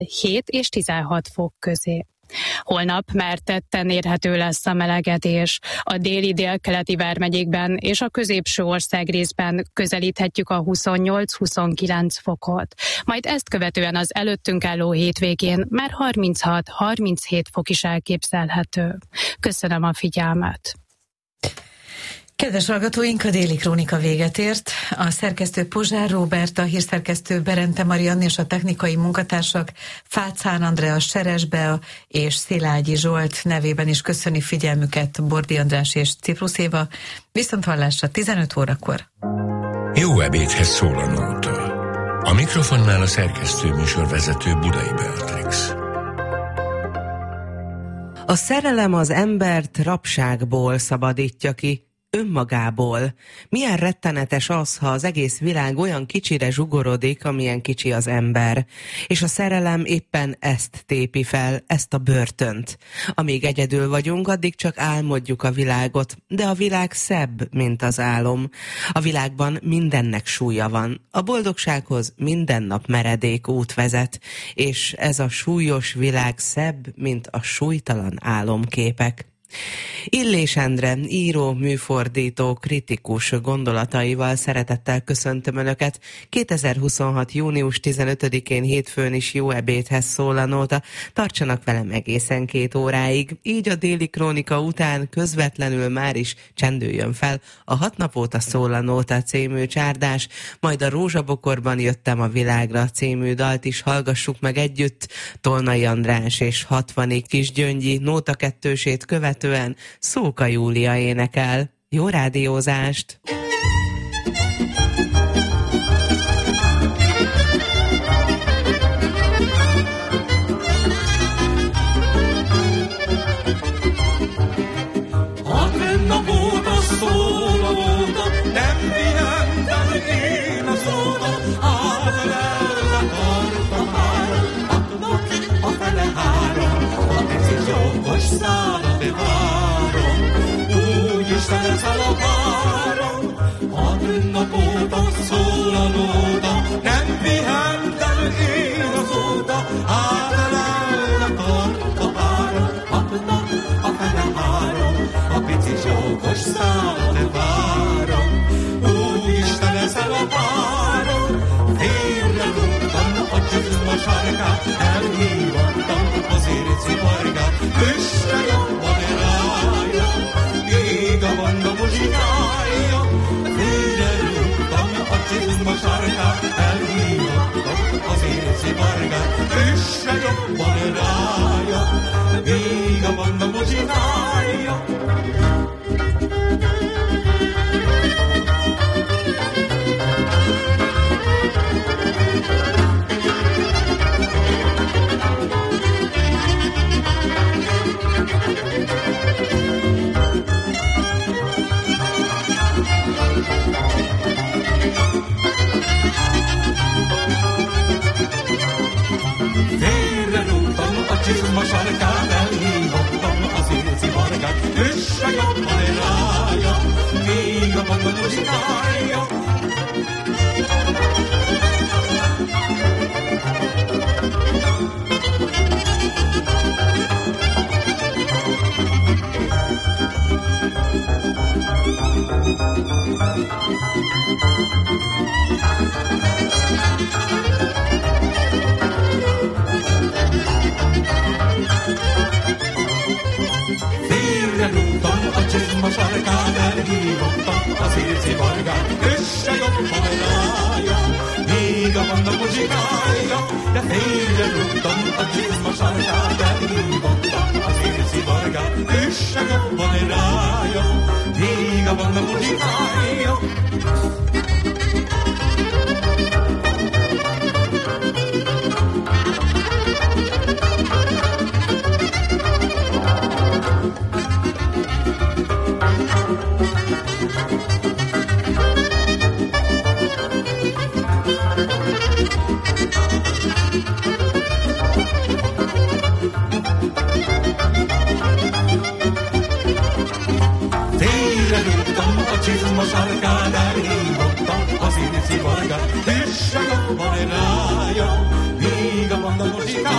7 és 16 fok közé. Holnap már tetten érhető lesz a melegedés. A déli délkeleti vármegyékben és a középső országrészben közelíthetjük a 28-29 fokot. Majd ezt követően az előttünk álló hétvégén már 36-37 fok is elképzelhető. Köszönöm a figyelmet! Kedves hallgatóink, a Déli Krónika véget ért. A szerkesztő Pozsár Róbert, a hírszerkesztő Berente Mariann és a technikai munkatársak Fácán Andrea, Seres Bea és Szilágyi Zsolt nevében is köszöni figyelmüket Bordi András és Ciprus Éva. Viszonthallásra 15 órakor. Jó ebédhez szól a nóta. A mikrofonnál a szerkesztő műsorvezető Budai Beatrix. A szerelem az embert rabságból szabadítja ki, önmagából. Milyen rettenetes az, ha az egész világ olyan kicsire zsugorodik, amilyen kicsi az ember. És a szerelem éppen ezt tépi fel, ezt a börtönt. Amíg egyedül vagyunk, addig csak álmodjuk a világot, de a világ szebb, mint az álom. A világban mindennek súlya van. A boldogsághoz minden nap meredék út vezet, és ez a súlyos világ szebb, mint a súlytalan álomképek. Illés Endre, író, műfordító, kritikus gondolataival szeretettel köszöntöm Önöket. 2026. június 15-én hétfőn is jó ebédhez szól a nóta. Tartsanak velem egészen 2 óráig. Így a Déli Krónika után közvetlenül már is csendüljön fel a 6 nap óta szól a nóta című csárdás, majd a Rózsabokorban jöttem a világra című dalt is hallgassuk meg együtt. Tolnai András és 60 Kisgyöngyi nóta kettősét követően Szóka Júlia énekel. Jó rádiózást! Szerzel a párom, a ünnapóta szól a nóta, nem pihentem én azóta, átelelne tart a párom, 6 nap a fele 3, a pici zsókos szállat várom. Úristen, ezzel a párom, félre rúgtam a csizma sarkát, elhívottam az érci vargát, üsse jobban rája, a banda muzsikája, félre rúgtam a csizma sarkát, elhívottam az érci vargát, üsse jobban rája, még a banda muzsikája. Csizma sarkát, elhívottam az érci vargát, üsse jobban rája, még a banda muzsikája. Rúgtam a csizma sarkán, elhívottam az érci vargát, üsse jobban rája, még a banda muzsikája. De félre rúgtam a csizma sarkán, elhívottam az érci vargát, üsse jobban rája, még a banda muzsikája. Csizma sarkán, elhívottam az érci vargát, üsse jobban rája, még a banda muzsikája.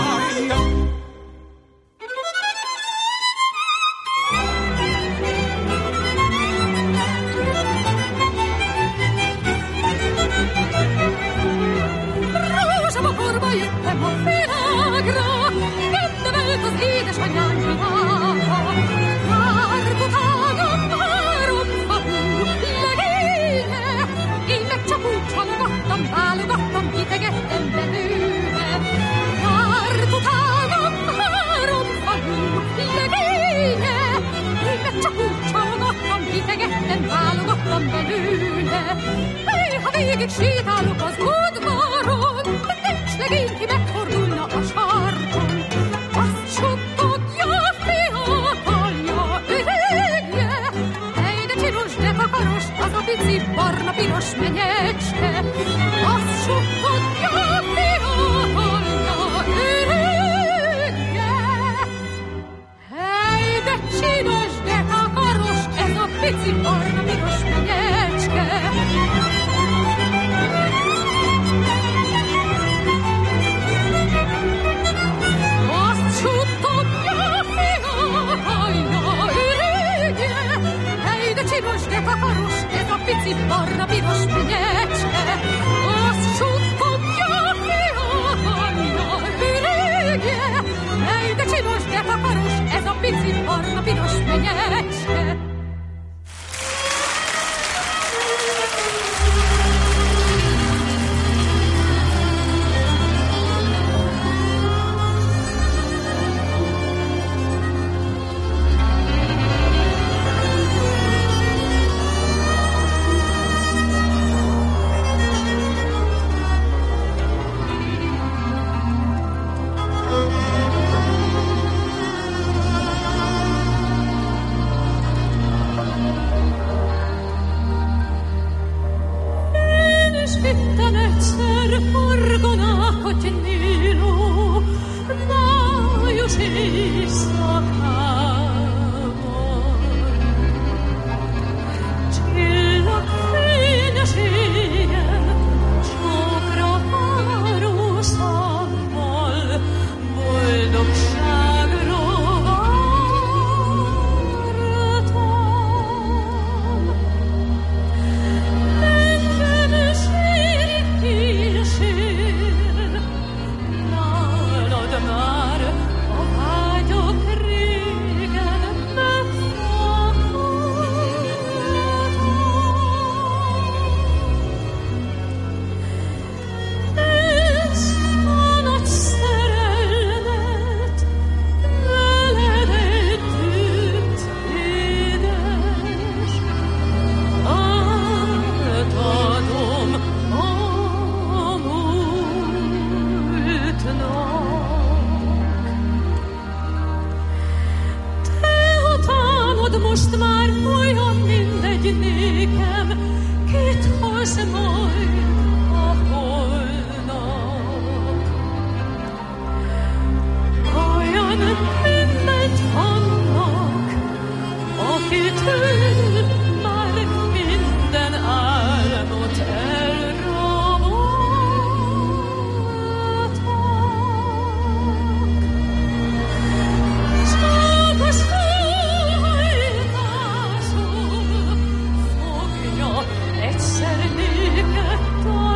Egyszer néked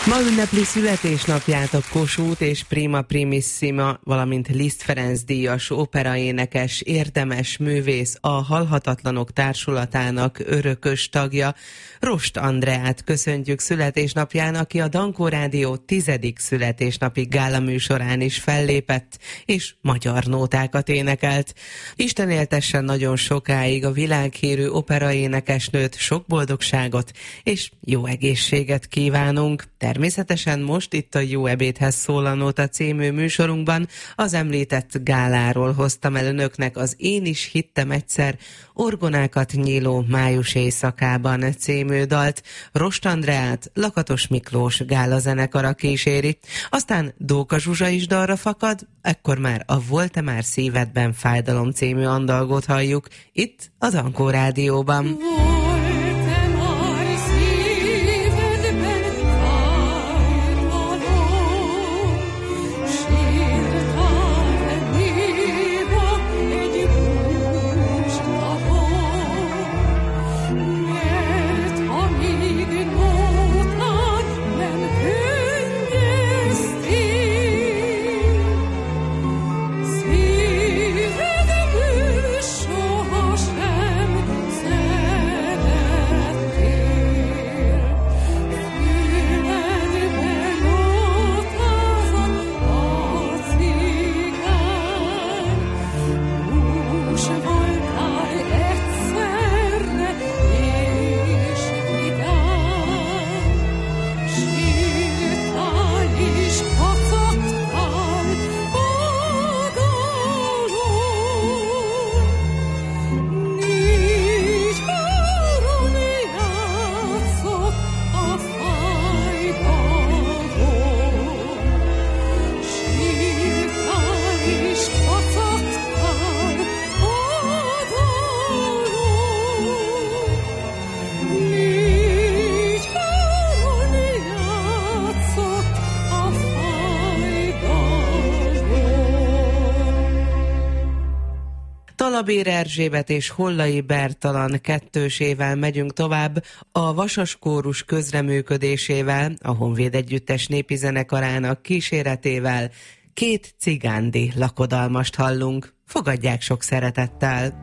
Ma ünnepli születésnapját a Kossuth és Prima Primissima, valamint Liszt Ferenc díjas operaénekes, érdemes művész, a Halhatatlanok Társulatának örökös tagja, Rost Andreát köszöntjük születésnapján, aki a Dankó Rádió 10. születésnapi gála műsorán is fellépett, és magyar nótákat énekelt. Isten éltessen nagyon sokáig a világhírű operaénekesnőt, sok boldogságot és jó egészséget kívánunk. Természetesen most itt a Jó ebédhez szól a Nóta című műsorunkban az említett gáláról hoztam el önöknek az Én is hittem egyszer orgonákat nyíló május éjszakában című dalt. Rost Andreát Lakatos Miklós gálazenekara kíséri. Aztán Dóka Zsuzsa is dalra fakad, ekkor már a Volt-e már szívedben fájdalom című andalgot halljuk itt a Dankó Rádióban. Talabér Erzsébet és Hollai Bertalan kettősével megyünk tovább, a Vasas Kórus közreműködésével, a Honvéd Együttes népi zenekarának kíséretével két cigándi lakodalmast hallunk. Fogadják sok szeretettel!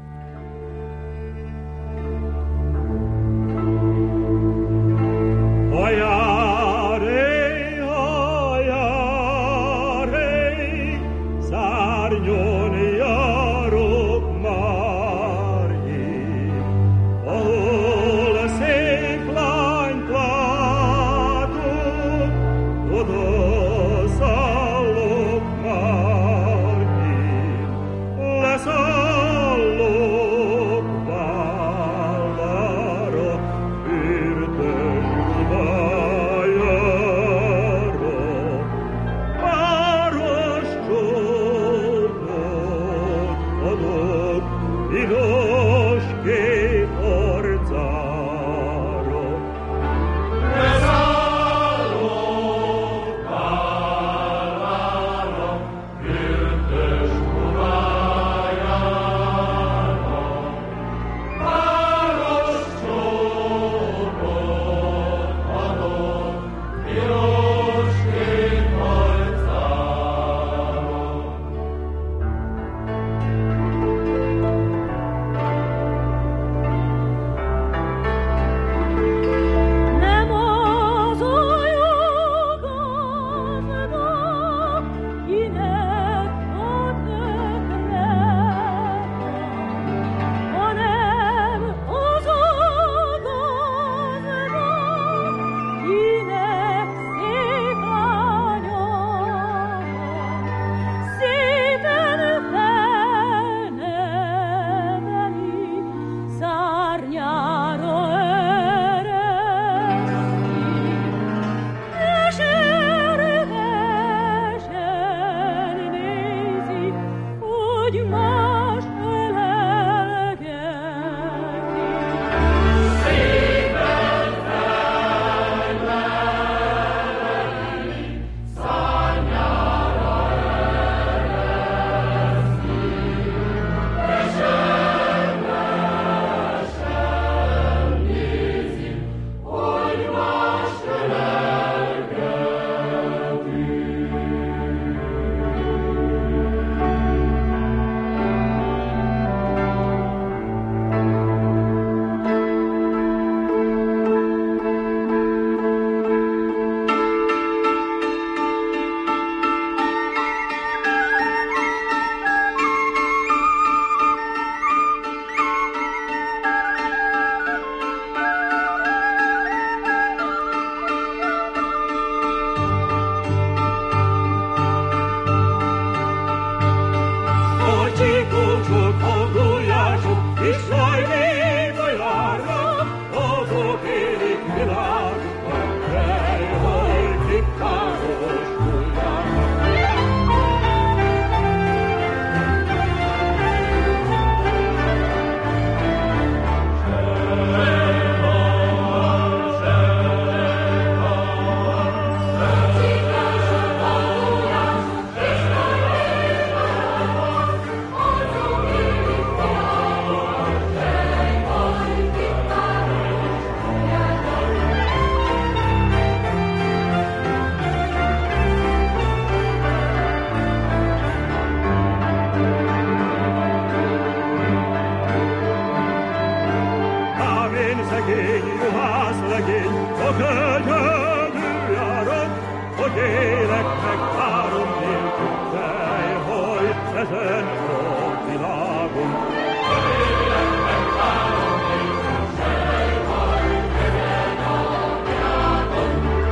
élek meg három nélkül, sehol ezen a világon. Élek meg három nélkül, sehol ezen a világon.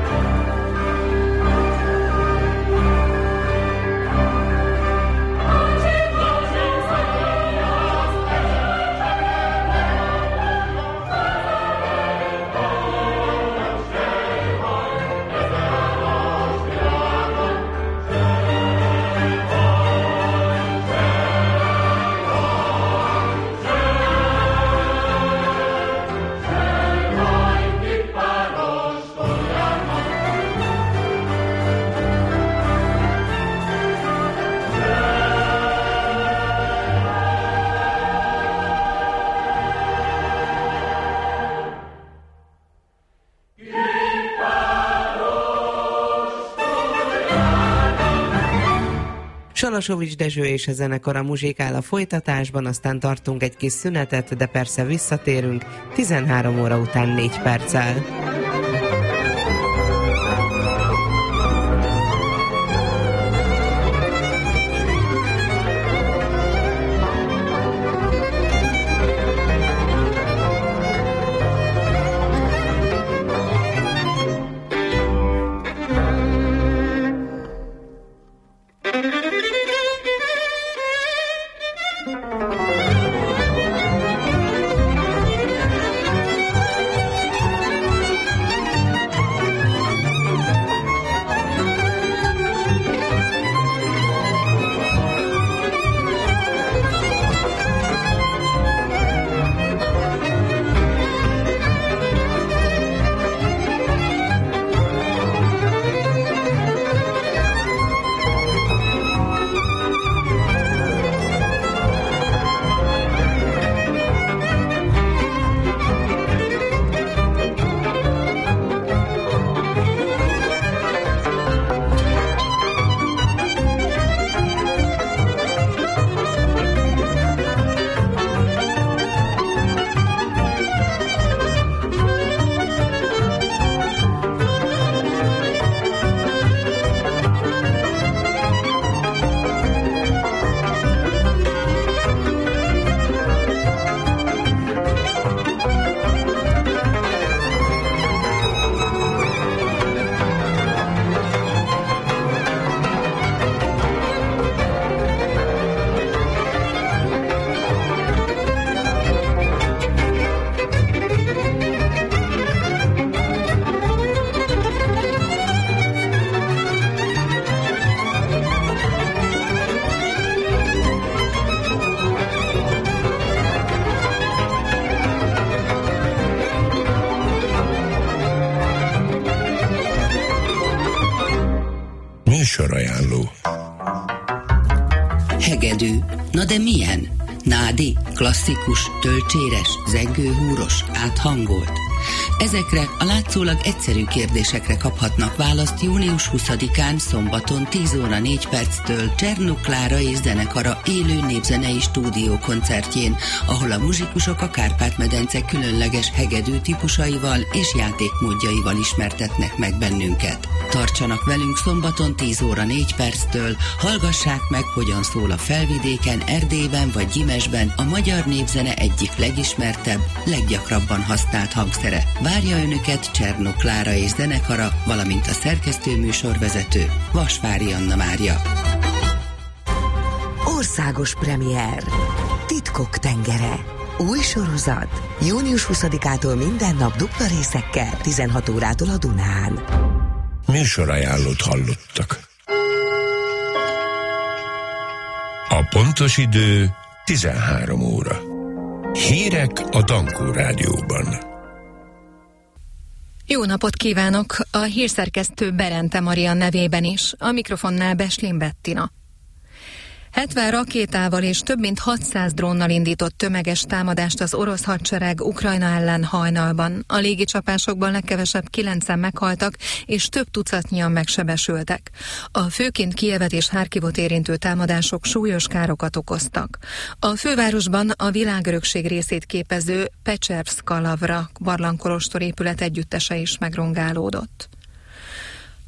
Salasovics Dezső és a zenekara muzsikál a folytatásban, aztán tartunk egy kis szünetet, de persze visszatérünk 13 óra után 4 perccel. Műsorajánló. Hegedű. Na de milyen? Nádi, klasszikus, tölcséres, zengőhúros, áthangolt? Ezekre a látszólag egyszerű kérdésekre kaphatnak választ június 20-án szombaton 10 óra 4 perctől Csernuk Klára és zenekara élő népzenei stúdiókoncertjén, ahol a muzsikusok a Kárpát-medence különleges hegedű típusaival és játékmódjaival ismertetnek meg bennünket. Tartsanak velünk szombaton 10 óra 4 perctől, hallgassák meg, hogyan szól a Felvidéken, Erdélyben vagy Gyimesben a magyar népzene egyik legismertebb, leggyakrabban használt hangszere. Várja Önöket Csernuk Klára és zenekara, valamint a szerkesztő műsorvezető Vasvári Anna Mária. Országos premier. Titkok tengere. Új sorozat. Június 20-ától minden nap dupla részekkel, 16 órától a Dunán. Műsorajánlót hallottak. A pontos idő 13 óra. Hírek a Dankó Rádióban. Jó napot kívánok! A hírszerkesztő Berente Maria nevében is, a mikrofonnál Beslin Bettina. 70 rakétával és több mint 600 drónnal indított tömeges támadást az orosz hadsereg Ukrajna ellen hajnalban. A légicsapásokban legkevesebb 9-en meghaltak, és több tucatnyian megsebesültek. A főként Kijevet és Harkivot érintő támadások súlyos károkat okoztak. A fővárosban a világörökség részét képező Pecserszka Lavra barlangkolostor épület együttese is megrongálódott.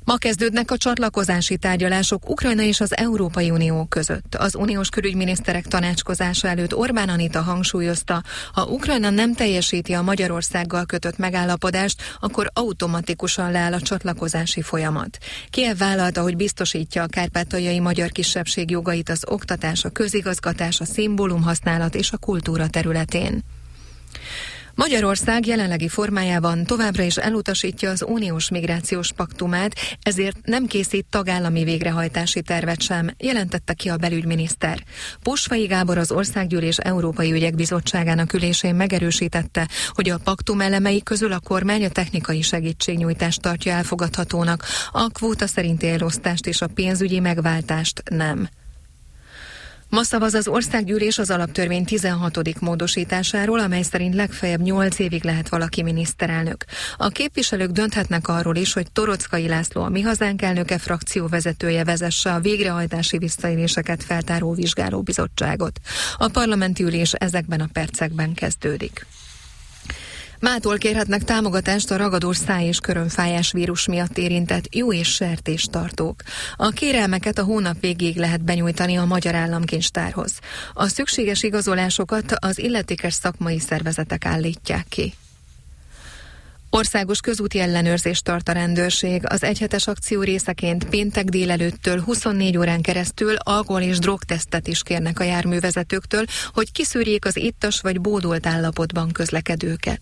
Ma kezdődnek a csatlakozási tárgyalások Ukrajna és az Európai Unió között. Az uniós külügyminiszterek tanácskozása előtt Orbán Anita hangsúlyozta, ha Ukrajna nem teljesíti a Magyarországgal kötött megállapodást, akkor automatikusan leáll a csatlakozási folyamat. Kijev vállalta, hogy biztosítja a kárpátaljai magyar kisebbség jogait az oktatás, a közigazgatás, a szimbólumhasználat és a kultúra területén. Magyarország jelenlegi formájában továbbra is elutasítja az uniós migrációs paktumát, ezért nem készít tagállami végrehajtási tervet sem, jelentette ki a belügyminiszter. Posvai Gábor, az Országgyűlés Európai Ügyek Bizottságának ülésén megerősítette, hogy a paktum elemei közül a kormány a technikai segítségnyújtást tartja elfogadhatónak, a kvóta szerinti elosztást és a pénzügyi megváltást nem. Ma szavaz az Országgyűlés az alaptörvény 16. módosításáról, amely szerint legfeljebb 8 évig lehet valaki miniszterelnök. A képviselők dönthetnek arról is, hogy Torockai László, a Mi Hazánk elnöke frakcióvezetője vezesse a végrehajtási visszaéléseket feltáró vizsgálóbizottságot. A parlamenti ülés ezekben a percekben kezdődik. Mától kérhetnek támogatást a ragadós száj- és körömfájás vírus miatt érintett jó- és sertéstartók. A kérelmeket a hónap végéig lehet benyújtani a Magyar Államkincstárhoz. A szükséges igazolásokat az illetékes szakmai szervezetek állítják ki. Országos közúti ellenőrzést tart a rendőrség. Az egyhetes akció részeként péntek délelőttől 24 órán keresztül alkohol- és drogtesztet is kérnek a járművezetőktől, hogy kiszűrjék az ittas vagy bódolt állapotban közlekedőket.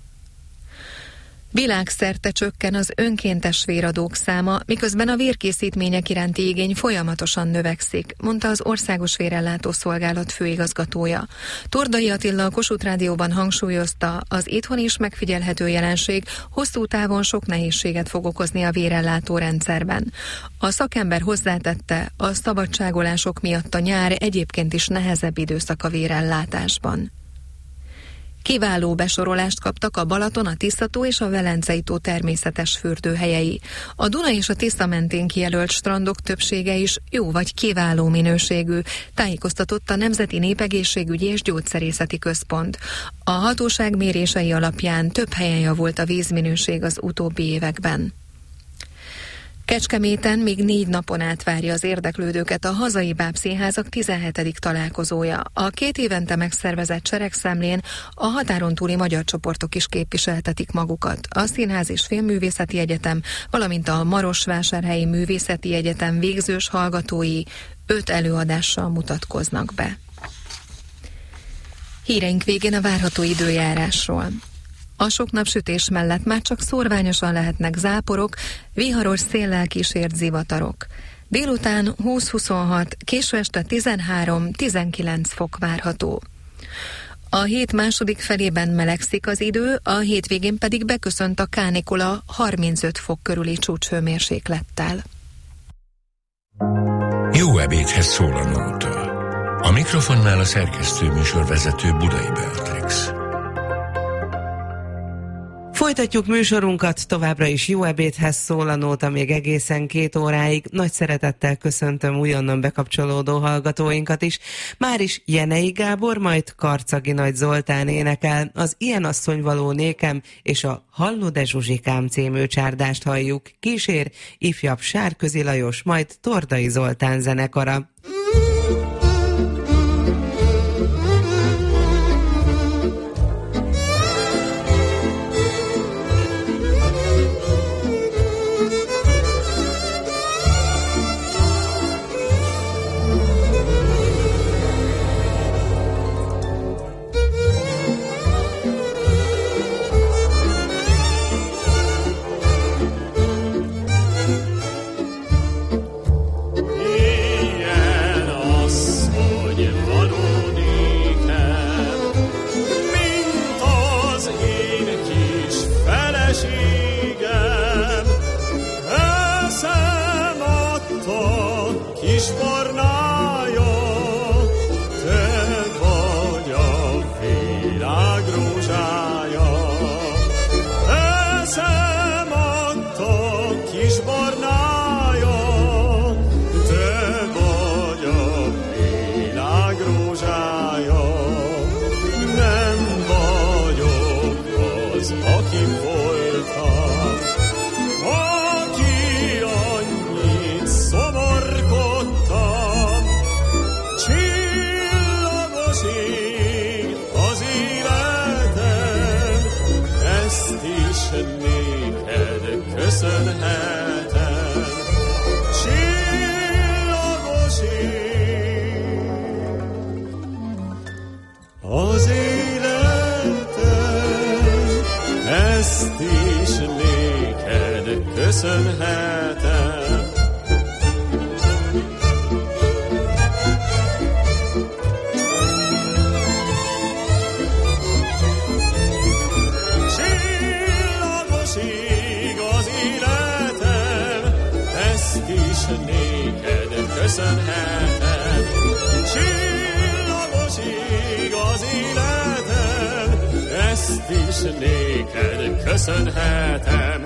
Világszerte csökken az önkéntes véradók száma, miközben a vérkészítmények iránti igény folyamatosan növekszik, mondta az Országos Vérellátó Szolgálat főigazgatója. Tordai Attila a Kossuth Rádióban hangsúlyozta, az itthon is megfigyelhető jelenség hosszú távon sok nehézséget fog okozni a vérellátó rendszerben. A szakember hozzátette, a szabadságolások miatt a nyár egyébként is nehezebb időszak a vérellátásban. Kiváló besorolást kaptak a Balaton, a Tisza-tó és a Velencei-tó természetes fürdőhelyei. A Duna és a Tisza mentén kijelölt strandok többsége is jó vagy kiváló minőségű, tájékoztatott a Nemzeti Népegészségügyi és Gyógyszerészeti Központ. A hatóság mérései alapján több helyen javult a vízminőség az utóbbi években. Kecskeméten még 4 napon át várja az érdeklődőket a hazai bábszínházak 17. találkozója. A 2 évente megszervezett seregszemlén a határon túli magyar csoportok is képviseltetik magukat. A Színház és Filmművészeti Egyetem, valamint a Marosvásárhelyi Művészeti Egyetem végzős hallgatói 5 előadással mutatkoznak be. Híreink végén a várható időjárásról. A sok napsütés mellett már csak szórványosan lehetnek záporok, viharos széllel kísért zivatarok. Délután 20-26, késő este 13-19 fok várható. A hét második felében melegszik az idő, a hétvégén pedig beköszönt a kánikula 35 fok körüli csúcshőmérséklettel. Jó ebédhez szól a nóta. A mikrofonnál a szerkesztő műsorvezető Budai Beatrix. Folytatjuk műsorunkat, továbbra is jó ebédhez szól a nóta még egészen 2 óráig. Nagy szeretettel köszöntöm újonnan bekapcsolódó hallgatóinkat is. Máris Jenei Gábor, majd Karcagi Nagy Zoltán énekel. Az Ilyen asszony való nékem és a Hallod-e Zsuzsikám című csárdást halljuk. Kísér ifjabb Sárközi Lajos, majd Tordai Zoltán zenekara. Ilyen köszönhetem. Csillagos ég az életem, ezt is néked köszönhetem. Csillagos ég az életem, ezt is néked köszönhetem.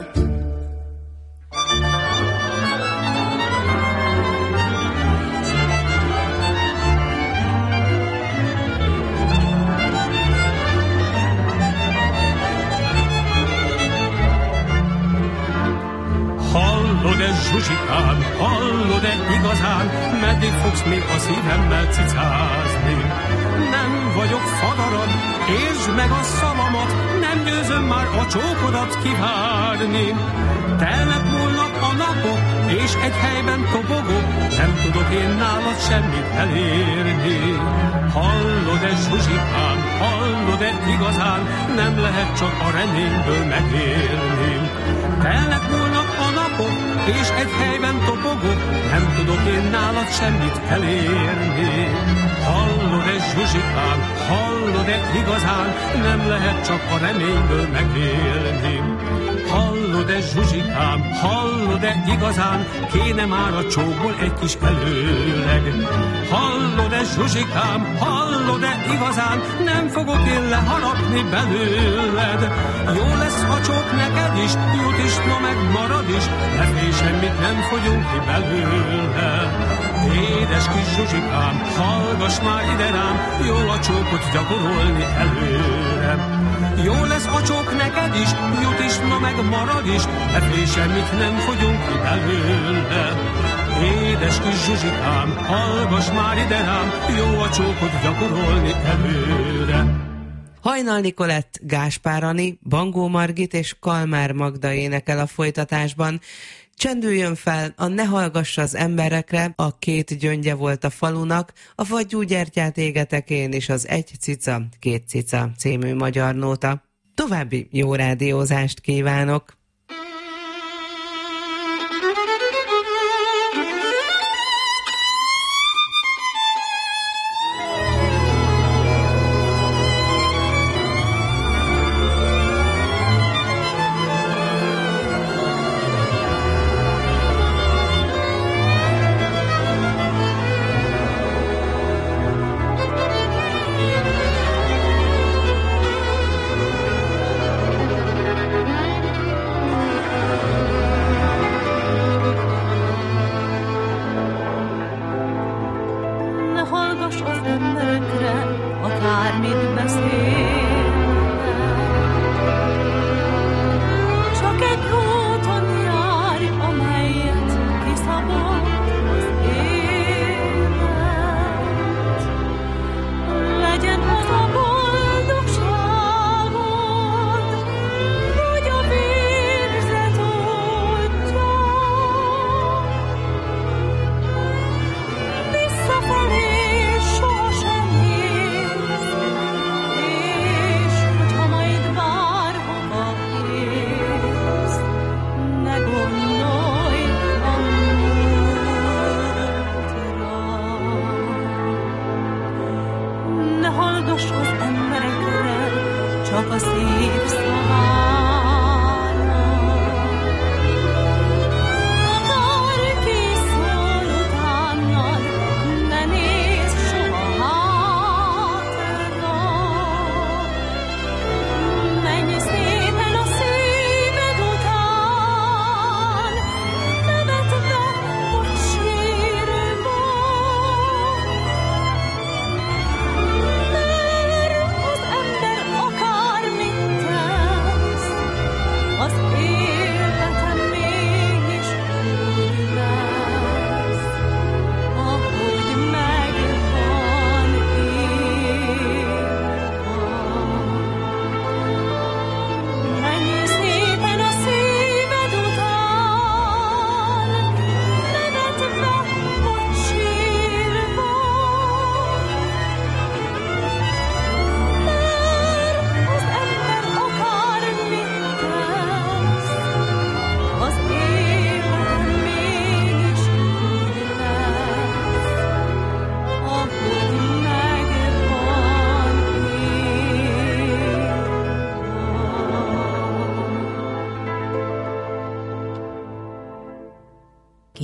Hallod-e, Zsuzsikám, hallod-e igazán, meddig fogsz még a szívemmel cicázni? Nem vagyok fadarad, értsd meg a szavamat, nem győzöm már a csókodat kivárni. Telnek múlnak a napok, és egy helyben tobogok, nem tudok én nálad semmit elérni. Hallod-e, Zsuzsikám, hallod-e igazán, nem lehet csak a reményből megélni. Telnek múlnak a napok, és egy helyben topogok, nem tudok én nálad semmit elérni. Hallod-e, Zsuzsikám, hallod-e igazán, nem lehet csak a reményből megélni. Hallod-e, Zsuzsikám, hallod-e igazán, kéne már a csókból egy kis előleg. Hallod-e, Zsuzsikám, hallod-e igazán, nem fogok én leharapni belőled. Jó lesz a csók neked is, jut is, ma meg marad is, ne félj, semmit nem fogyunk ki belőle. Édes kis Zsuzsikám, hallgass már ide rám, jó a csókot gyakorolni előre. Jó lesz a csók neked is, jut is, ma meg marad is, ne félj, semmit nem fogyunk ki belőle. Édes kis Zsuzsikám, hallgass már ide rám, jó a csókot gyakorolni előre. Hajnal Nikolett, Gáspár Ani, Bangó Margit és Kalmár Magda énekel a folytatásban. Csendüljön fel a Ne hallgass az emberekre, a két gyöngye volt a falunak, a fagyú gyertyát égetek én és az Egy cica, két cica című magyar nóta. További jó rádiózást kívánok!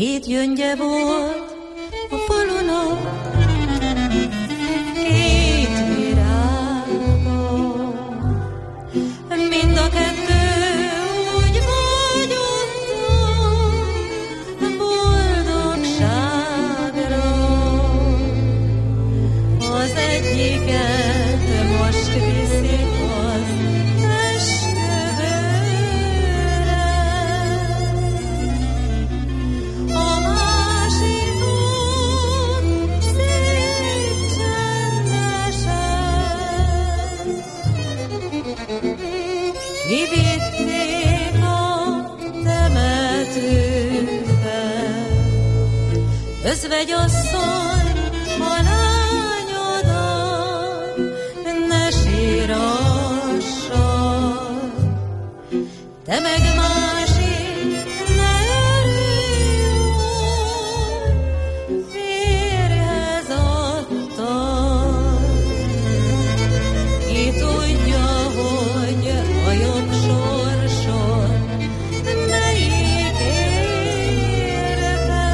Két gyöngye volt a falunak, két virága, mind a kettő úgy vágyottam boldogságra. Az egyiket most viszik az testőre, a másikot szép csendesen kivitték a temetőbe. Özvegyasszony, a lányodat ne sírassad, te meg másik ne örülj, férjhez adtad. Ki tudja, hogy a jobb sorsod melyik érte,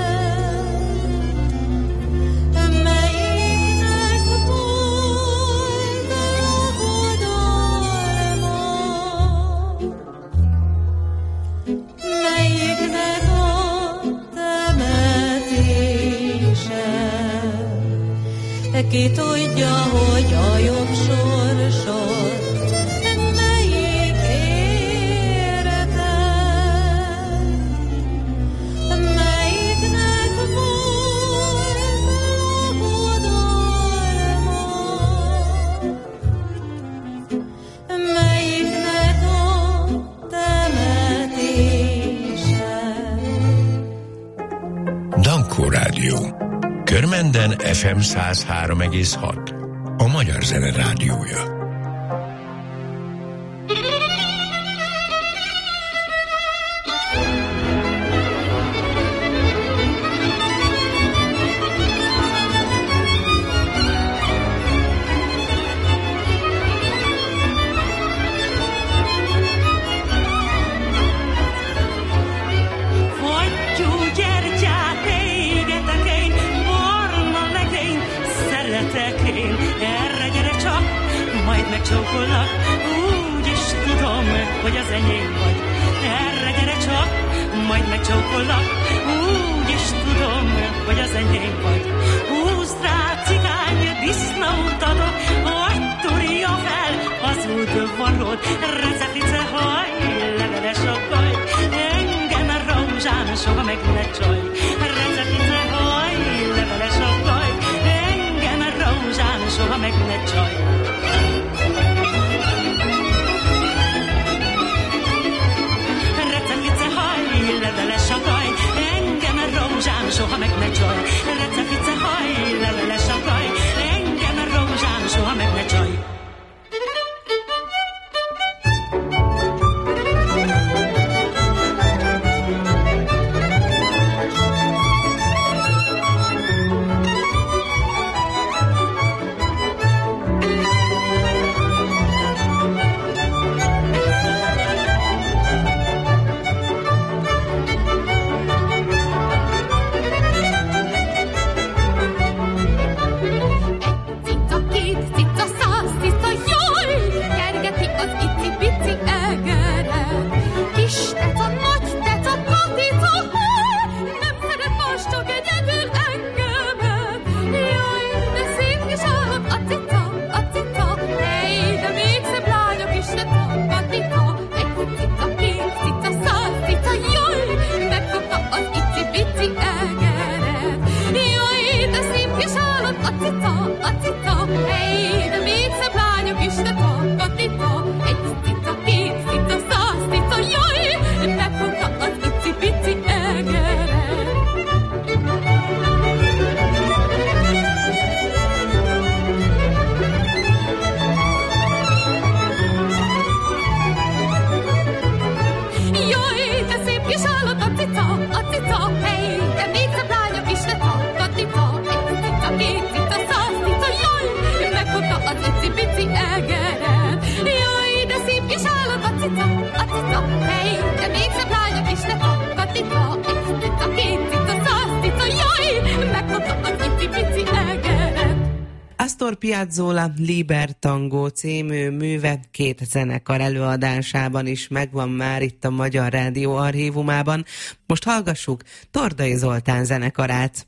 melyiknek volt a lakodalma, melyiknek a temetése. Ki tudja, hogy a jobb sorsod melyik érte, melyiknek volt lakodalma, melyiknek a temetése. Dankó Rádió. Körmenden FM 103,6. A Magyar Zene Rádiója. Megcsókollak, úgy is tudom, hogy az enyém vagy. Erre gyere csak, majd megcsókollak, úgy is tudom, hogy az enyém vagy. Húzd rá, cigány, disznót adok, hogy turja fel az udvarod. Recefice haj, leveles a baj, engem a rózsám soha meg ne csaj. Recefice haj, leveles a baj, engem a rózsám soha meg ne csaj. Leveles a gaj, engem a rózsám soha meg ne csaj. Recefice haj, leveles a gaj, engem a rózsám soha meg ne csaj. Astor Piazzolla Libertango című műve 2 zenekar előadásában is megvan már itt a Magyar Rádió archívumában. Most hallgassuk Tordai Zoltán zenekarát.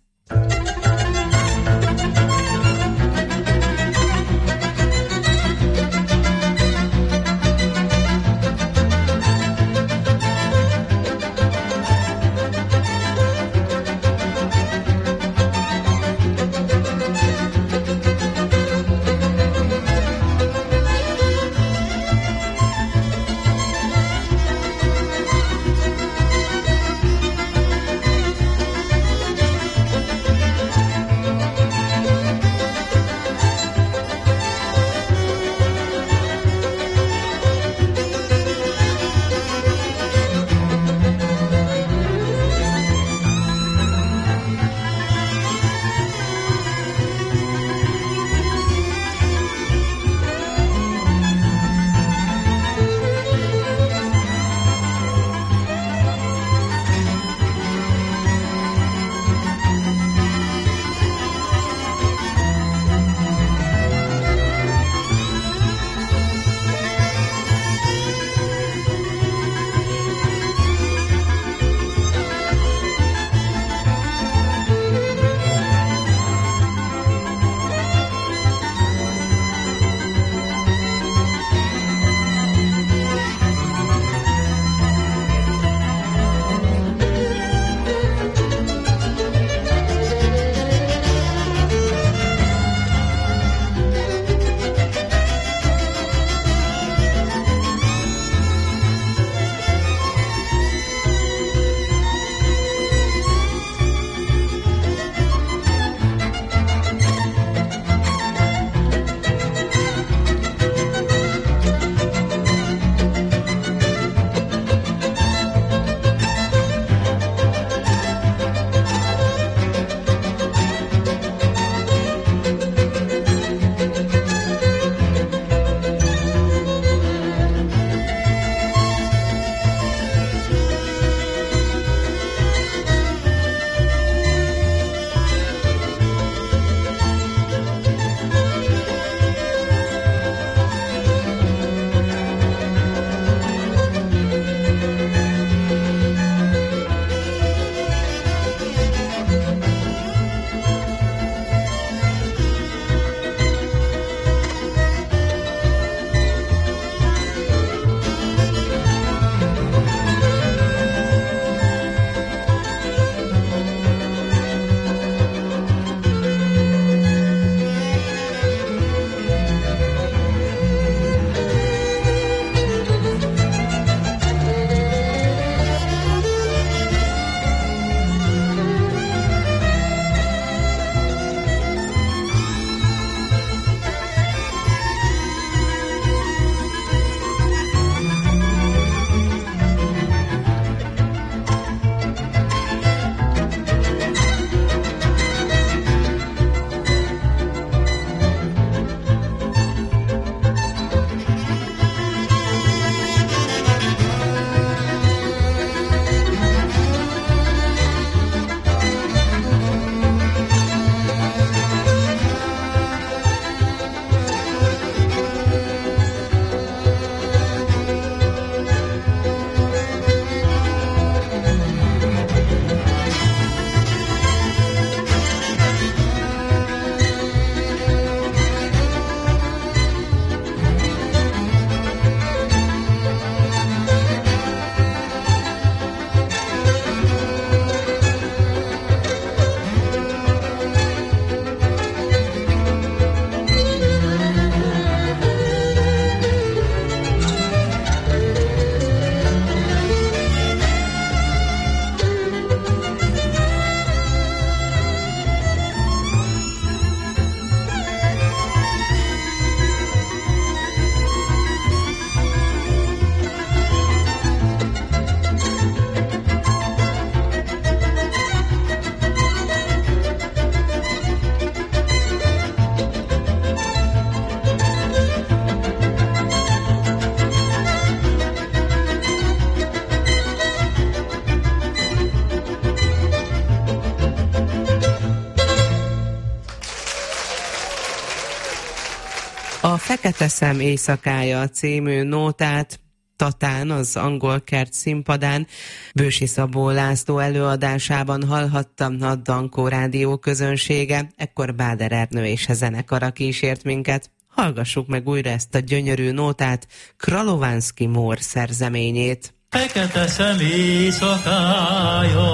A Fekete szem éjszakája című nótát Tatán, az Angol Kert színpadán Bősi Szabó László előadásában hallhatta a Dankó rádió közönsége, ekkor Báder Ernő és a zenekara kísért minket. Hallgassuk meg újra ezt a gyönyörű nótát, Kralovanszky Mór szerzeményét. Fekete szem éjszakája,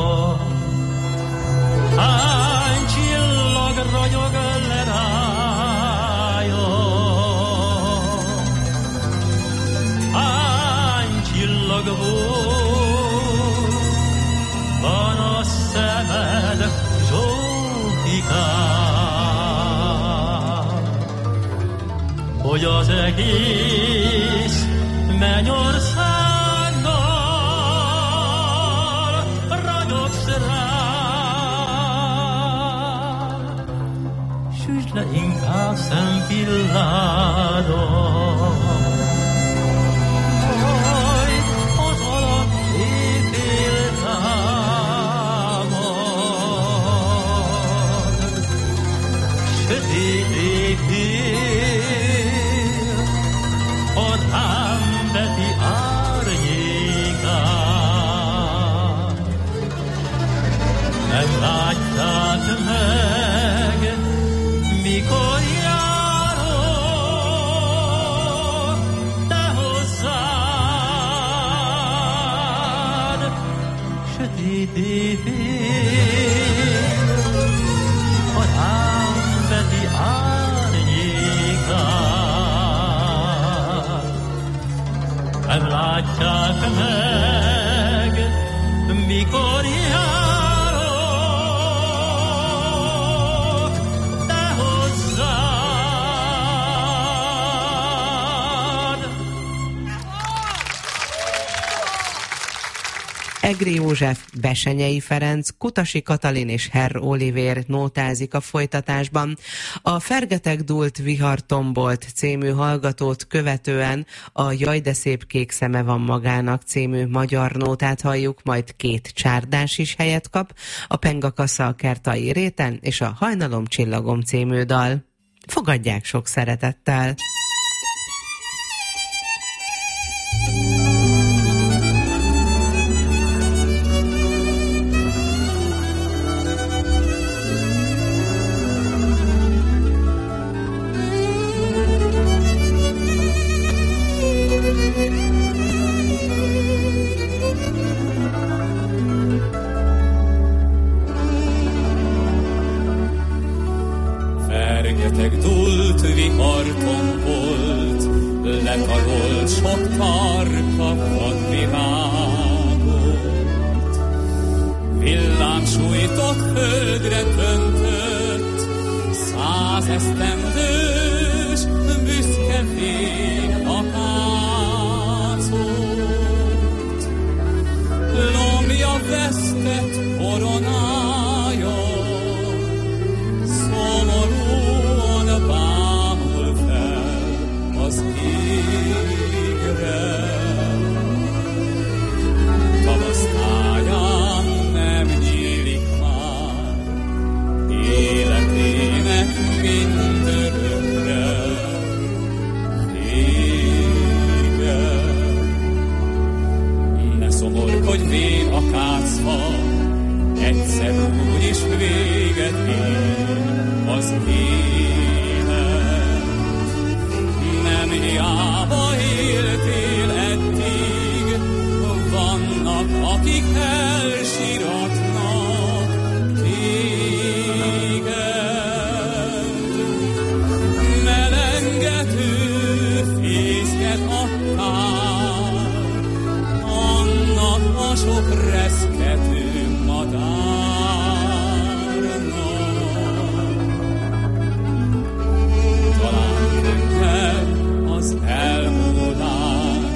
hány csillag ragyog le rája, hány csillag volt van a szemed, Zsófikám, hogy az egész mennyországgal ragyogsz rám, süsd le inkább szempilládon, majd az alap éjfél támad, sötét éjfél, a rám veti árnyékát. Nem látták meg, mikor járok te hozzád, sötét éjfél, a rám veti árnyékát. Nem látják meg, mikor járok te hozzád. Egri József, Besenyei Ferenc, Kutasi Katalin és Herr Olivér nótázik a folytatásban. A Fergeteg dúlt vihar tombolt című hallgatót követően a Jaj de szép kék szeme van magának című magyar nótát halljuk, majd két csárdás is helyet kap, a Pengakasza a Kertai réten és a Hajnalom csillagom című dal. Fogadják sok szeretettel! Fergeteg dúlt vihar tombolt, letarolt sok tarka vadvirágot. Villám sújtott földre töntött, 100 esztendős büszke fény akácot. Lombja vesztett koronája, szomorúan bámul fel az égre. Tavasztáján nem nyílik már életének mindörökre vége. Ne szomorkodj, vén akácfa, egyszer úgy is véget ér az élet. Nem hiába éltél eddig, vannak, akik elsiratnak téged. Melengető fészket adtál annak a sok reszkető madárnak. Talán könnyebb az elmúlás,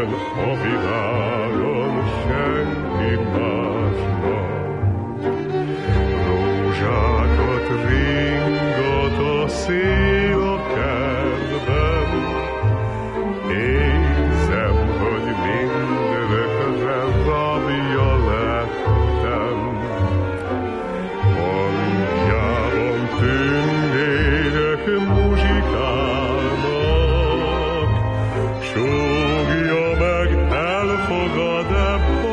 legyen a világon senki másnak. Rózsákat ringat a szél a kertben, érzem, hogy mindörökre rabja lettem. Hangjában tündérek muzsikálnak, súgja meg, elfogad-e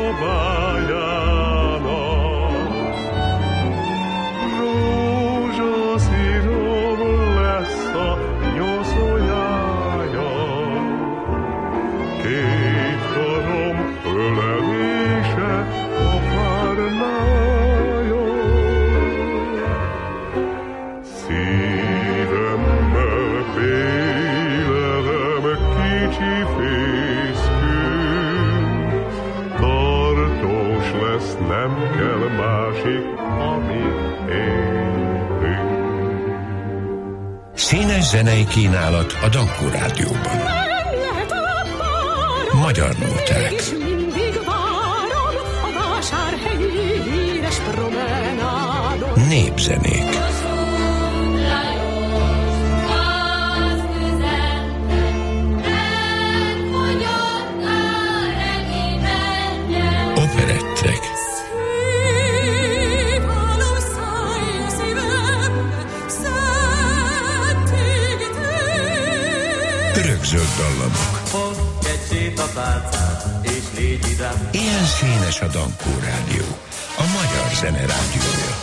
babájának. Rózsaszírom lesz a nyoszójája, két karom ölelése a párnája. Szívemmel félelem kicsi fészkünk, tartós lesz, nem kell másik, amit élünk. Színes zenei kínálat a Dankó Rádióban. Magyar nóták. És mindig várom a vásárhelyi híres promenádon. Népzenék. Operettek. Örökzöld dallamok. Fogd egy sétapálcát, és légy vidám. Ilyen színes a Dankó Rádió, a magyar zene rádiója.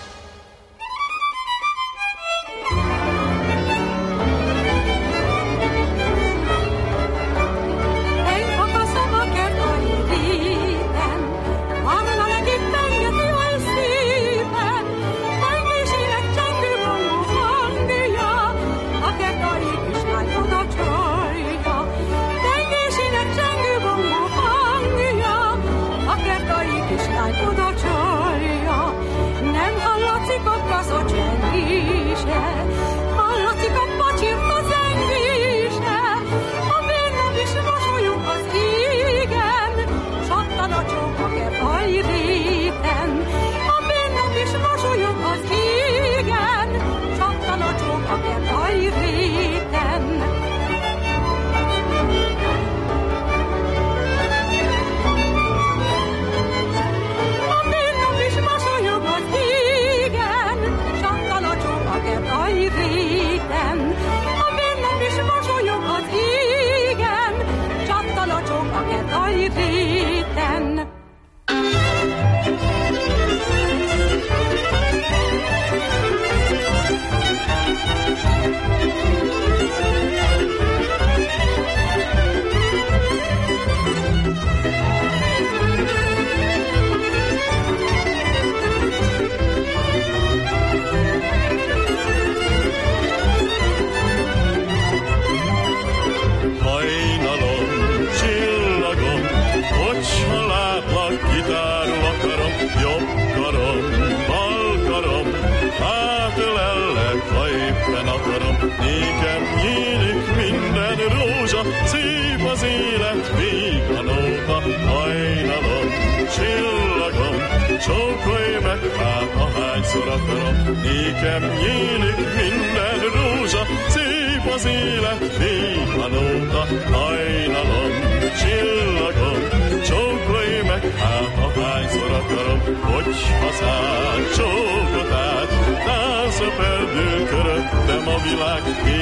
Nékem nyílik minden rózsa, szép az élet, még a nóta. Hajnalom, csillagom, csókolj meg, hát ahányszor akarom, hogyha száll csókot át. Táncra perdül köröttem a világ,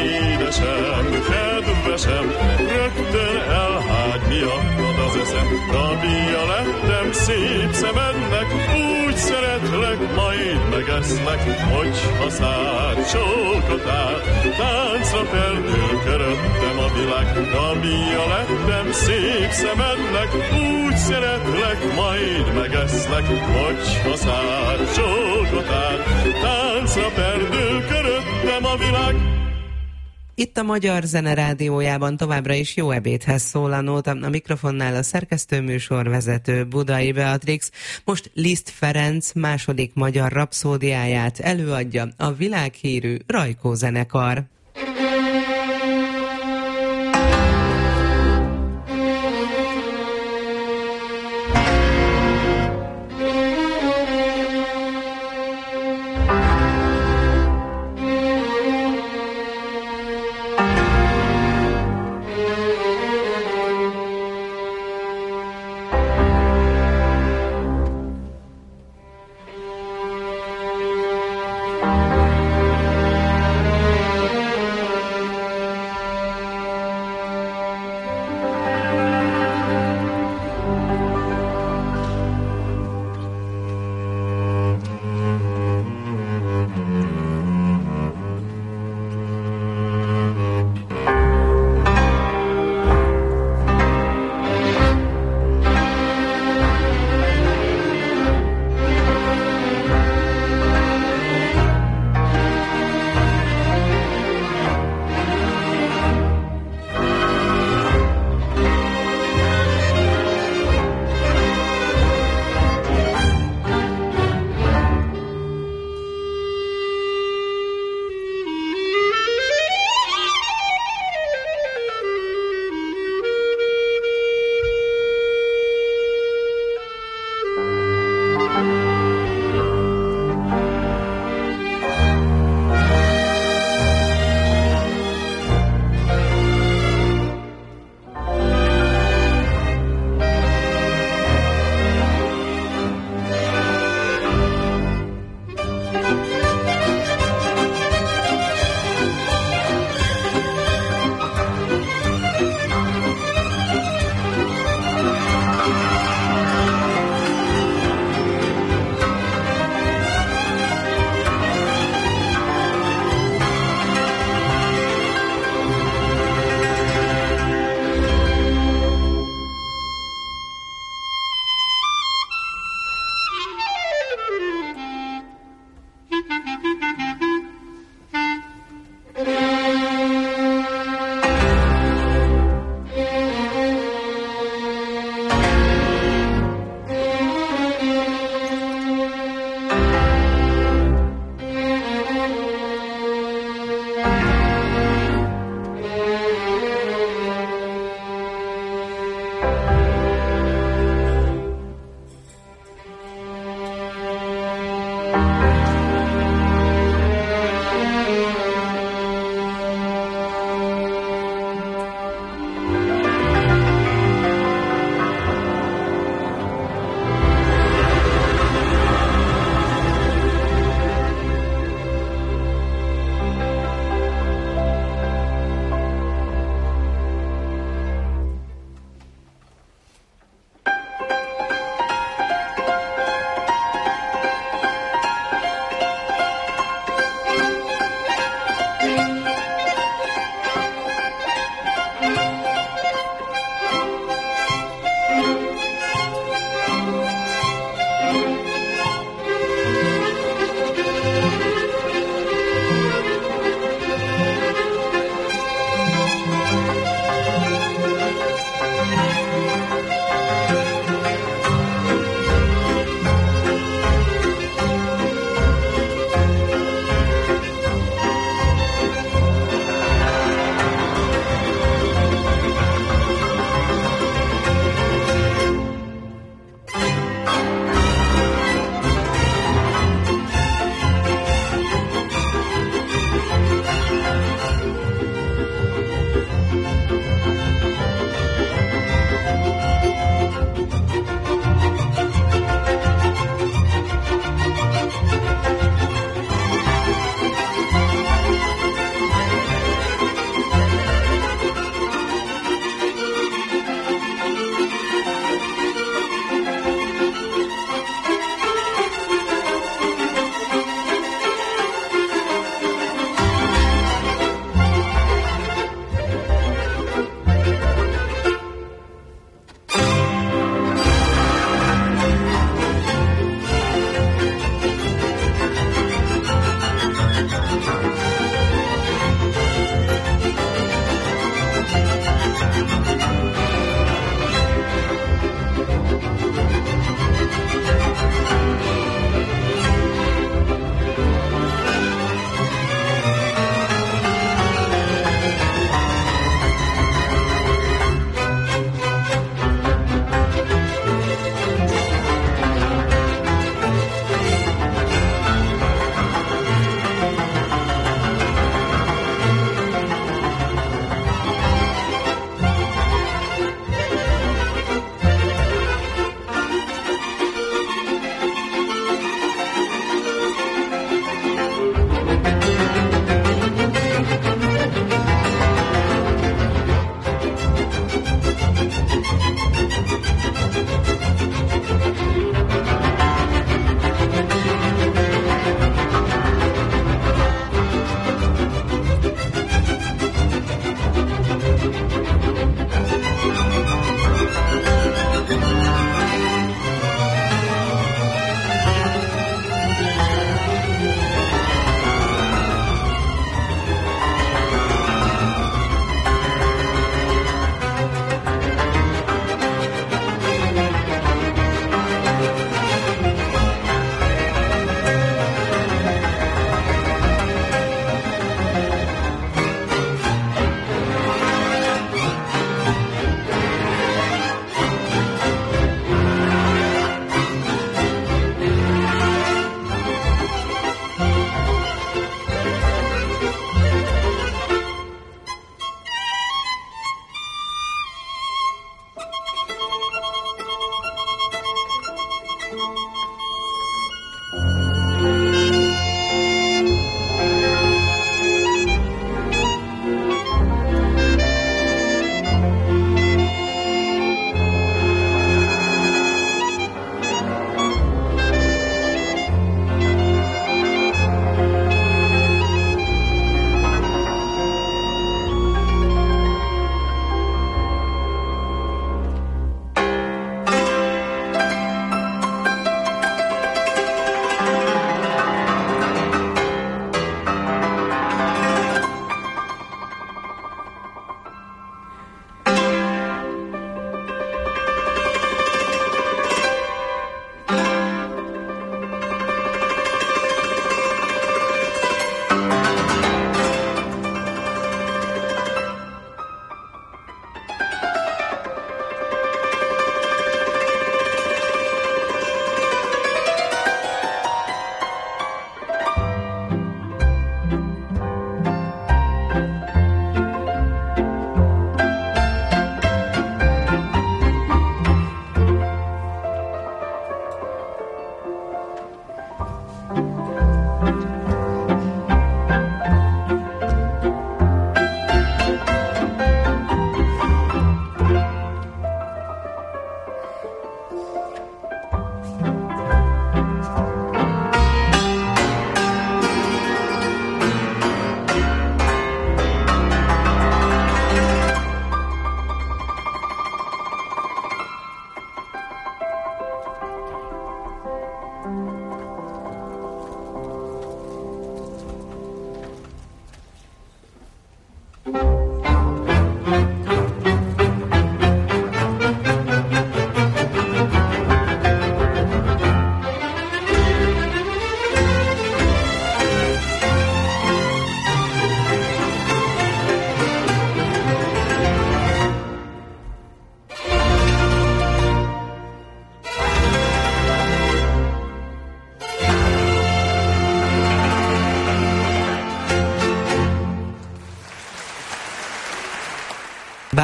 édesem, kedvesem, rögtön elhágy miattad az eszem. Rabia lettem szép szemednek, úgy szeretlek, majd megeszlek, hogyha száll csókot át. Táncra perdül köröttem a világ, rabia lettem szép szemednek, úgy szeretlek, majd megeszlek, hogyha száll csókot át. Táncra perdül köröttem a világ. Itt a Magyar Zene Rádiójában továbbra is Jó ebédhez szól a nóta. A mikrofonnál a szerkesztőműsorvezető Budai Beatrix. Most Liszt Ferenc második magyar rapszódiáját előadja a világhírű Rajkó zenekar.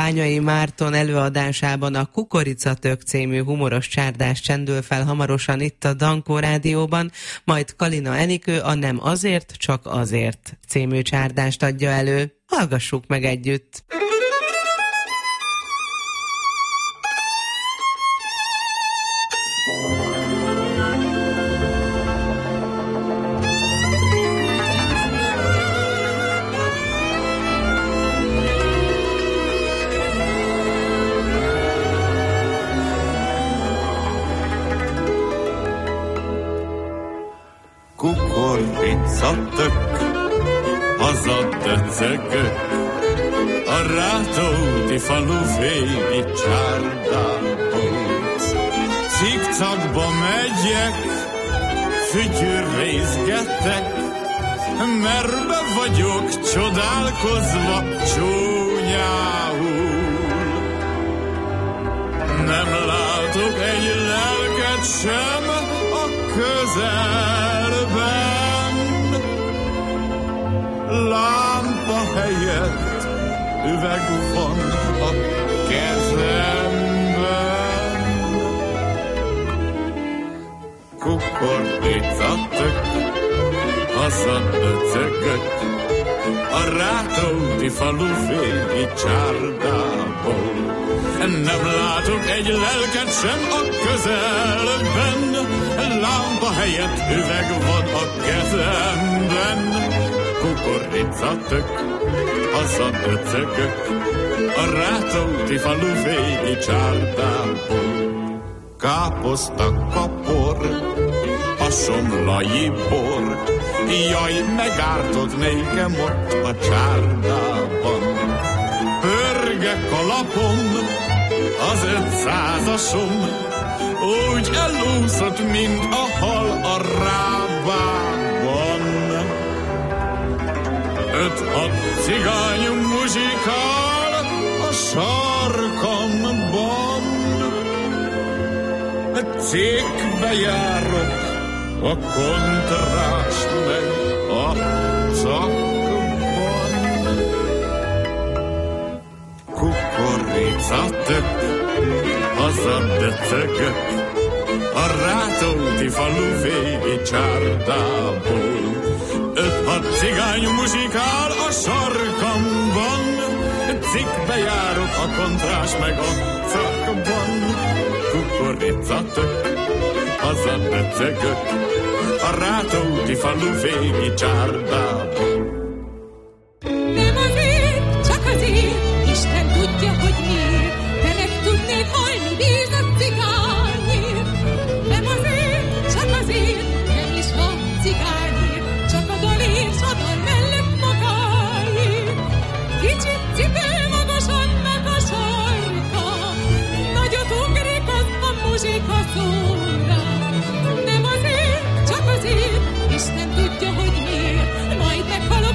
Bányai Márton előadásában a Kukoricatök című humoros csárdás csendül fel hamarosan itt a Dankó Rádióban, majd Kalina Enikő a Nem azért, csak azért című csárdást adja elő. Hallgassuk meg együtt! Kukoricatök, hazadöcögök, a Rátóti falu féli csárdából. Cikcakba megyek, fütyűrészgetek, merbe vagyok csodálkozva csúnyául. Nem látok egy lelket sem a közelben, lámpa helyett üveg van a kezemben. Kukoricatök, hazadöcögök, a Rátóti falu féli csárdából. Nem látok egy lelket sem a közelben, lámpa helyett üveg van a kezemben. Kukoricatök, hazadöcögök, a Rátóti falu féli csárdából. Káposzta kapor, a somlai bor, jaj, megártott nékem ott a csárdában. Pörgek a lapom, az 500-asom, úgy elúszott, mint a hal a rábában. 5-6 cigány muzsikál a sarkamban. Cégbe járok, a kontrás meg a cakban. Kukoricatök, hazadöcögök, a Rátóti falu féli csárdából. 5-6 cigány muzsikál a sarkamban, cikkbe járok, a kontrás meg a cakban. Kukoricatök, hazadöcögök, a Rátóti falu féli csárdából. Nem azért, csak azért, Isten tudja, hogy miért, de meg tudnék halni bízott cigányért. Nem azért, csak azért, nem is a cigányért, csak a dalért, s a dal mellett magáért. Kicsit cipő magas annak a sarka, nagyot ugrik az a muzsika szóra. Nem azért, csak azért, Isten tudja, hogy miért, majd meghalok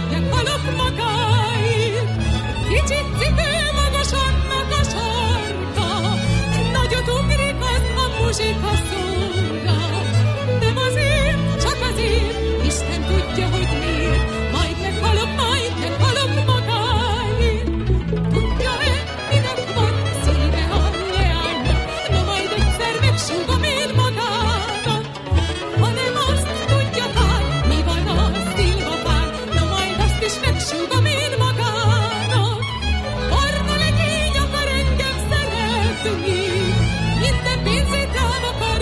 magáért. Kicsit cipő magas annak a sarka, nagyot ugrik az a muzsika szóra. Nem azért, csak azért, Isten tudja, hogy miért, majd meghalok magáért. Tudja-e, minek van szíve a leánynak, no majd egyszer megsúgom én magának. Hanem azt tudja pár, mi van a szilvapár, no majd azt is megsúgom én magának. Barna legény akar engem szeretni, minden pénzét rám akar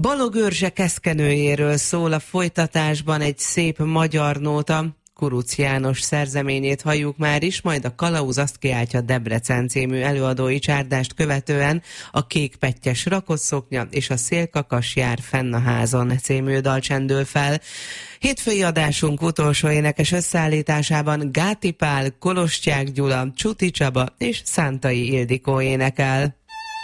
Balog Örzse keszkenőjéről szól a folytatásban egy szép magyar nóta. Kuruc János szerzeményét halljuk már is, majd a Kalauz azt kiáltja Debrecen című előadói csárdást követően a Kékpettyes rakosszoknya és a Szélkakas jár fenn a házon című dal csendül fel. Hétfői adásunk utolsó énekes összeállításában Gáti Pál, Kolostyák Gyula, Csuti Csaba és Szántai Ildikó énekel.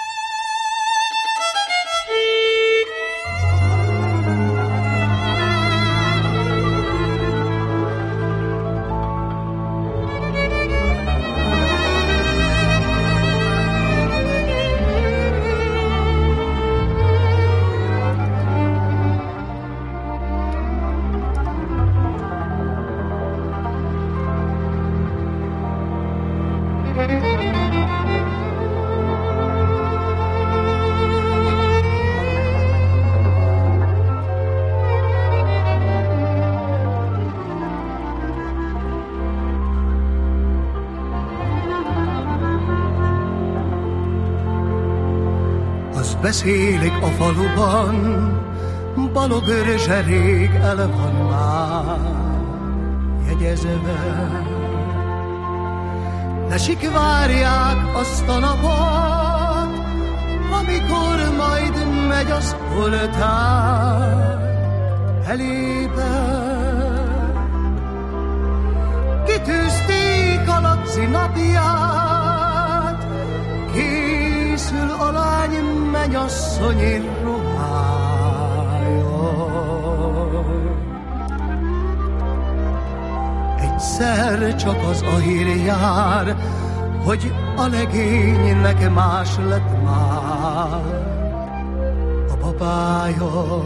Beszélik a faluban, Balog Örzse rég el van már jegyezve. Lesik várják azt a napot, amikor majd megy az oltár elébe. Kitűzték a Laci napját, készül a lány mennyasszonyi ruhája. Egyszer csak az a hír jár, hogy a legénynek más lett már a babája.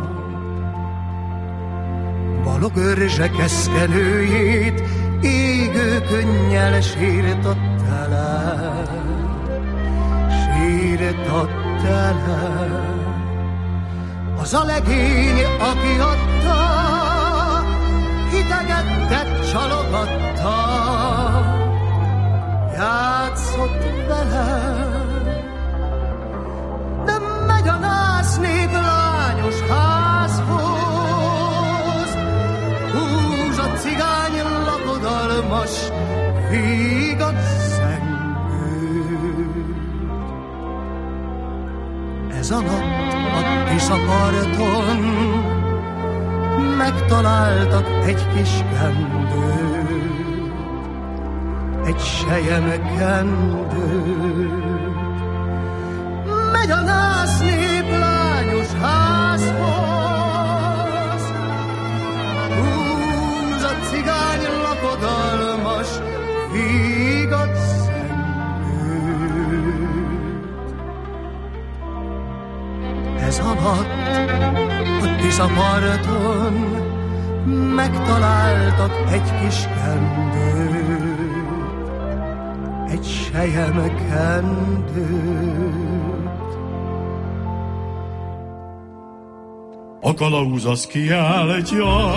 Balog Örzse keszkenőjét égő könnyel sírtatta le, sírtatta le. Az a legény, aki adta, hidegetett, csalogatta, játszott vele. De megy a násznép lányos házhoz, húz a cigány lakodalmas vígat szengőt. Ez alatt a Tisza-parton megtaláltak egy kis kendőt, egy selyemkendőt. Megy a násznép lányos házhoz, húz a cigány lakodalmas vígat szengőt. Ez alatt a Tisza-parton megtaláltak egy kis kendőt, egy selyemkendőt. A kalauz az kiáltja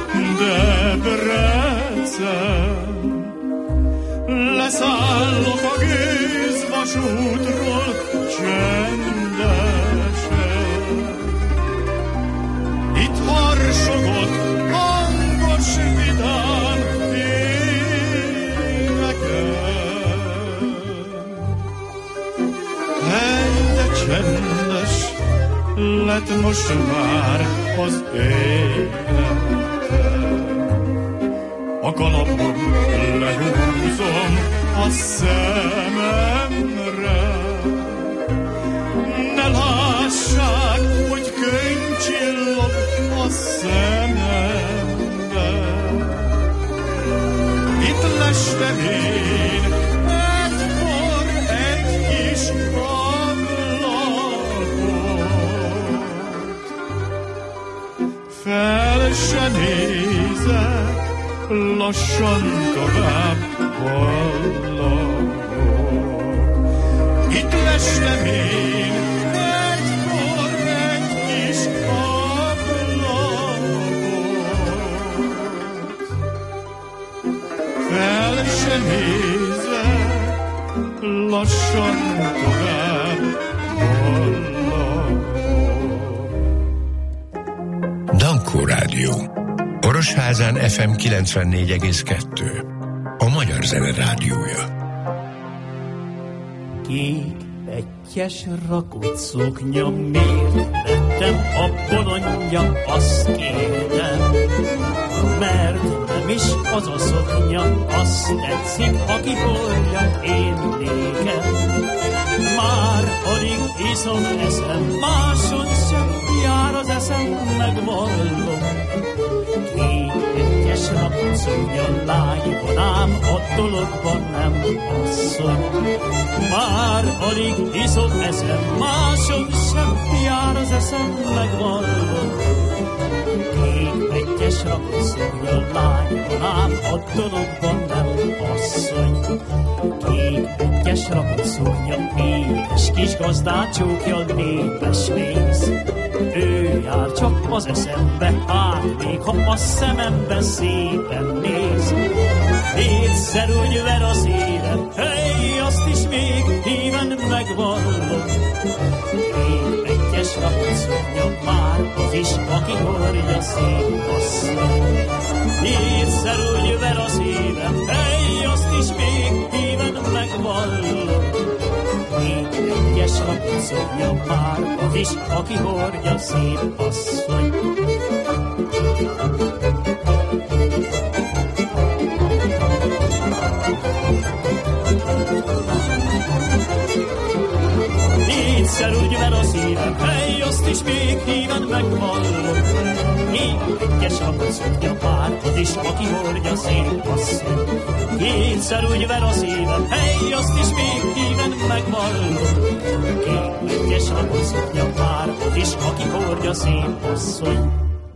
Debrecen, leszállok a gőzvasútról csendesen. Itt harsogott hangos vidám énekel, egyre csendes lett most már az életem. A kalapom lehúzom a szememre, ne lássák, hogy könycsillog a szemembe. Itt lestem én egykor egy kis fel se nézek, lassan tovább hallok. Itt lestem én egykor egy kis ablakot. Fel se nézek, lassan tovább hallok. Rádió. Orosházán FM 94,2. A Magyar Zene Rádiója. Kék pettyes rakott szoknya, miért lettem a bolondja, azt kérdem. Mert nem is az a szoknya, azt tetszik, aki hordja én nékem. Már alig iszom, eszem, máson sem jár az eszem, megvallom. Kék pettyes rakott szoknya, lány van ám, a dologban nem asszony. Már alig iszom, eszem, máson sem jár az eszem, megvallom. Kék pettyes rakott szoknya, lány van ám, a dologban nem asszony. Kék pettyes rakott szoknya, édes kis gazdácsókja, népes mész. Ő jár csak az eszembe, hát még ha a szemembe szépen néz. Kétszer úgy ver a szívem, hey, azt is még híven megvallom. Kék pettyes rakott szoknya, már az is, aki hordja szép asszony. Kétszer úgy ver a szívem, hey, azt is még híven megvallom. Kék pettyes rakott szoknya, már az is, aki hordja szép asszony. Kétszer úgy ver a szívem, hely, azt is még híven megvallom. Kék pettyes rakott szoknya, már az is, aki hordja szép asszony. Kétszer úgy ver a szívem, hely, azt is még híven megvallom. Kék pettyes rakott szoknya, már az is, aki hordja szép asszony.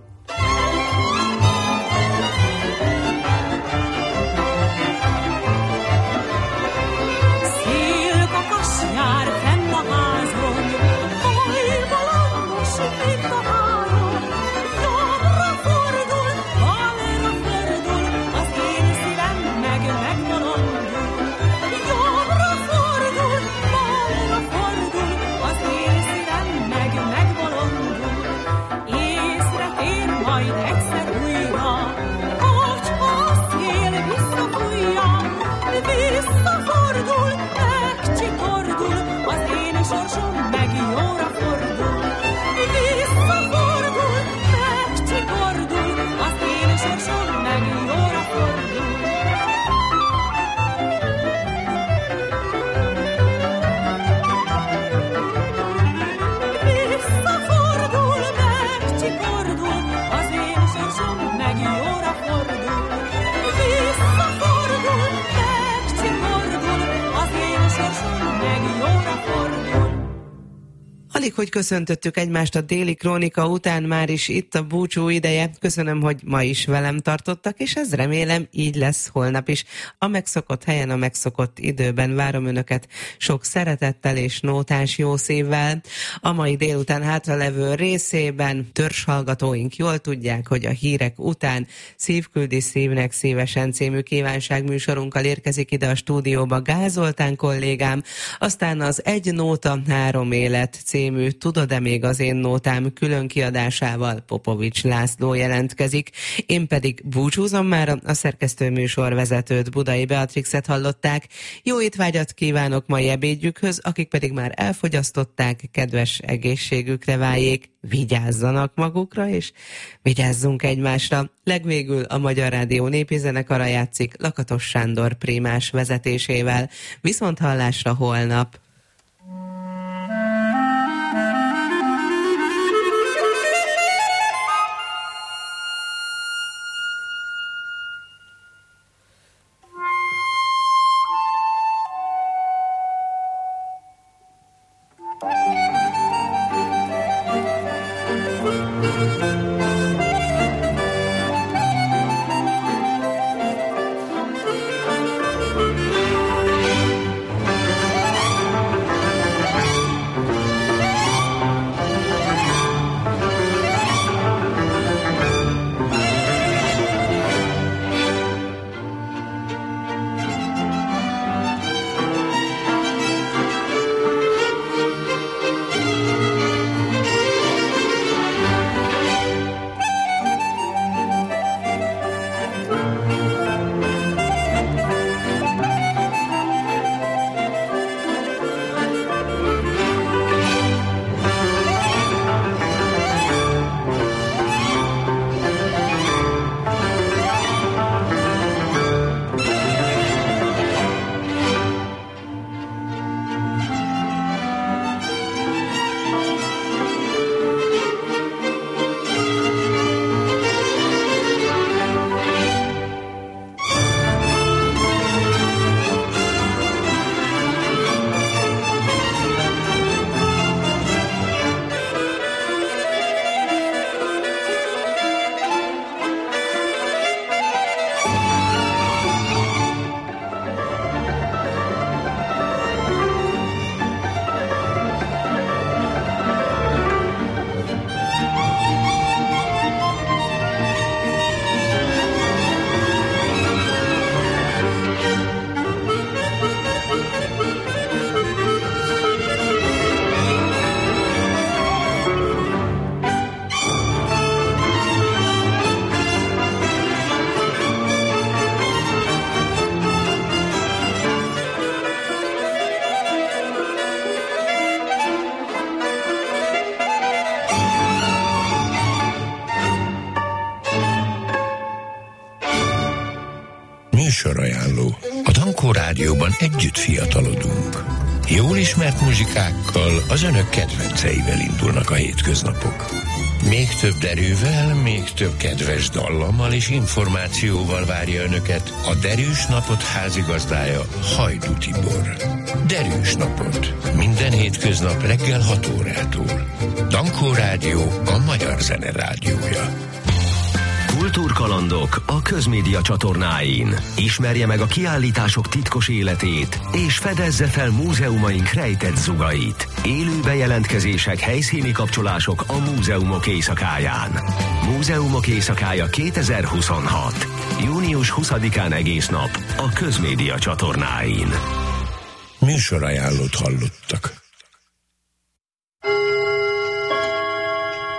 Alig, hogy köszöntöttük egymást a déli krónika után, már is itt a búcsú ideje. Köszönöm, hogy ma is velem tartottak, és ez remélem így lesz holnap is. A megszokott helyen, a megszokott időben várom önöket sok szeretettel és nótás jó szívvel. A mai délután hátralevő részében törzshallgatóink jól tudják, hogy a hírek után Szívküldi szívnek szívesen című kívánságműsorunkkal érkezik ide a stúdióba Gál Zoltán kollégám, aztán az Egy nóta, három élet című Tudod-e még az én nótám külön kiadásával Popovics László jelentkezik. Én pedig búcsúzom már, a szerkesztő műsorvezetőt, Budai Beatrixet hallották. Jó étvágyat kívánok mai ebédjükhöz, akik pedig már elfogyasztották, kedves egészségükre váljék, vigyázzanak magukra, és vigyázzunk egymásra. Legvégül a Magyar Rádió népi zenekara játszik Lakatos Sándor prímás vezetésével. Viszonthallásra holnap! Műsorajánló. A Dankó Rádióban együtt fiatalodunk. Jól ismert muzsikákkal, az önök kedvenceivel indulnak a hétköznapok. Még több derűvel, még több kedves dallammal és információval várja önöket a Derűs Napot házigazdája, Hajdú Tibor. Derűs Napot. Minden hétköznap reggel 6 órától. Dankó Rádió, a magyar zene rádiója. Kultúrkalandok a Közmédia csatornáin. Ismerje meg a kiállítások titkos életét, és fedezze fel múzeumaink rejtett zugait. Élő bejelentkezések, helyszíni kapcsolások a múzeumok éjszakáján. Múzeumok éjszakája 2026. Június 20-án egész nap a Közmédia csatornáin. Műsorajánlót hallottak.